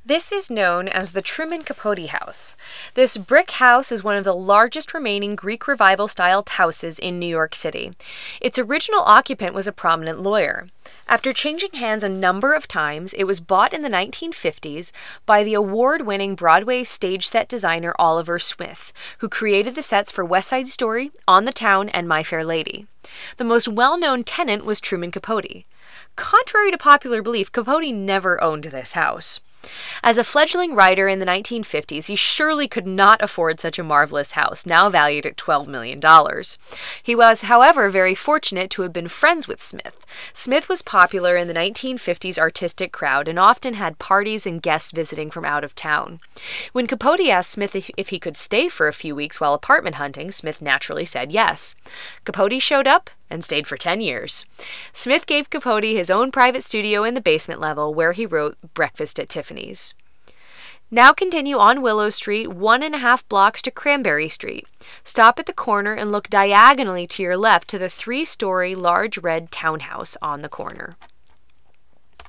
This is known as the Truman Capote House. This brick house is one of the largest remaining Greek Revival-styled houses in New York City. Its original occupant was a prominent lawyer. After changing hands a number of times, it was bought in the 1950s by the award-winning Broadway stage set designer Oliver Smith, who created the sets for West Side Story, On the Town, and My Fair Lady. The most well-known tenant was Truman Capote. Contrary to popular belief, Capote never owned this house. As a fledgling writer in the 1950s, he surely could not afford such a marvelous house, now valued at $12 million. He was, however, very fortunate to have been friends with Smith. Smith was popular in the 1950s artistic crowd and often had parties and guests visiting from out of town. When Capote asked Smith if he could stay for a few weeks while apartment hunting, Smith naturally said yes. Capote showed up and stayed for 10 years. Smith gave Capote his own private studio in the basement level where he wrote Breakfast at Tiffany's. Now continue on Willow Street 1.5 blocks to Cranberry Street. Stop at the corner and look diagonally to your left to the 3-story large red townhouse on the corner.